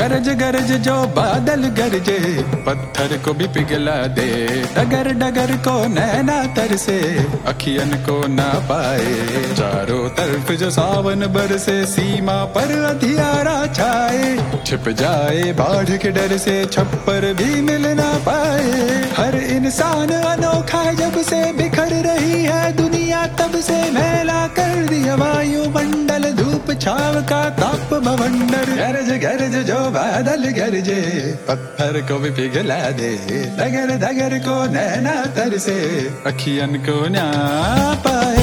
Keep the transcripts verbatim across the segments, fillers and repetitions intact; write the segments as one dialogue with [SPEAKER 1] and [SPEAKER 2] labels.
[SPEAKER 1] गरज गरज जो बादल गरजे, पत्थर को भी पिघला दे। डगर डगर को नैना तरसे, अखियन को ना पाए। चारों तरफ जो सावन बरसे, सीमा पर अंधियारा छाए। छिप जाए बाढ़ के डर से, छप्पर भी मिल ना पाए। हर इंसान अनोखा जब से बिखर रही है दुनिया, तब से मैला कर दिया वायुमंडल। धूप छाव का ताप भवंडर, गरज गरज जो बादल गरजे, पत्थर को भी पिघला दे। डगर डगर को नैना तरसे, अखियन को ना पाए।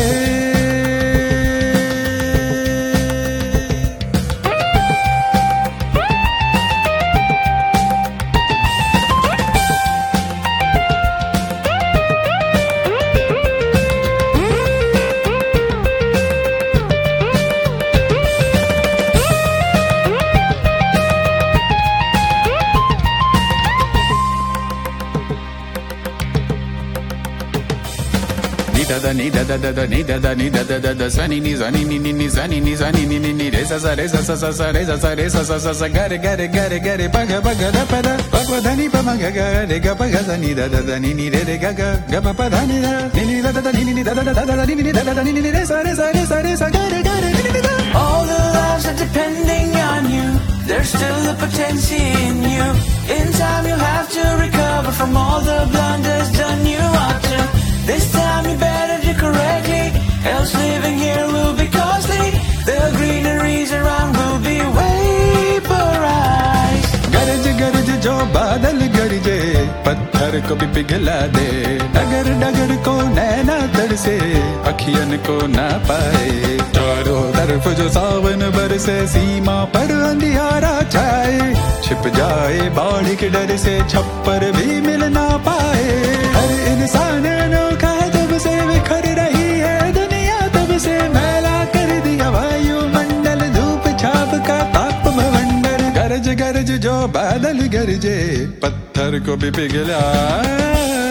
[SPEAKER 1] Da da ni da da da da ni da da ni da da da da sa ni ni za ni ni ni ni za ni ni za ni ni ni ni re sa sa re sa sa sa sa re sa sa re sa sa sa sa ga re ga re ga re ga re pa ga pa ga da pa da pa pa da ni pa ma ga ga re ga pa ga sa ni da da da ni ni re re ga ga ga pa pa da ni da ni ni da da da ni ni da da da da da ni ni da da da ni ni re sa re sa re sa re sa ga re ga re ni ni da.
[SPEAKER 2] All the lives are depending on you. There's still the potential in you. In time you'll have to recover from all the blunders done. You ought to. This time you better do correctly, else living here will be costly. The greeneries around will be vaporized.
[SPEAKER 1] गरज गरज जो बादल गरजे, पत्थर को भी पिघला दे। डगर डगर को नैना तरसे, अखियन को ना पाए। चारों तरफ जो सावन बरसे, सीमा पर अंधियारा छाए। छिप जाए बाढ़ के डर से, छप्पर भी मिल ना पाए। हर इंसान अनोखा तब से बिखर रही है दुनिया, तब से मैला कर दिया वायुमंडल। धूप छाप का ताप भवंडर, गरज गरज जो बादल गरजे, पत्थर को भी पिघला